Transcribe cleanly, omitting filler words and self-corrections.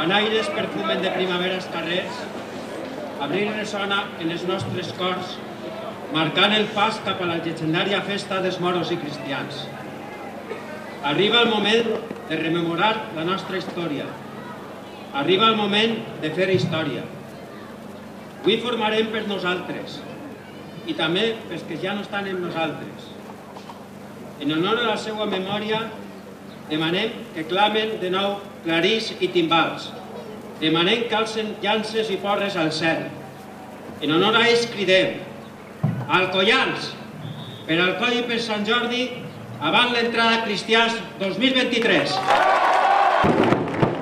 quan aires perfumen de primavera als carrers, abril ressona en els nostres cors, marcant el pas cap a la llegendària festa dels moros i cristians. Arriba el moment de rememorar la nostra història. Arriba el moment de fer història. Avui formarem per nosaltres i també pels que ja no estan amb nosaltres. En honor a la seva memòria, demanem que clamen de nou clarís i timbals. Demanem que alcen llances i porres al cel. En honor a ells cridem: Alcoians, per Alcoi i per Sant Jordi, avant l'entrada cristians 2023.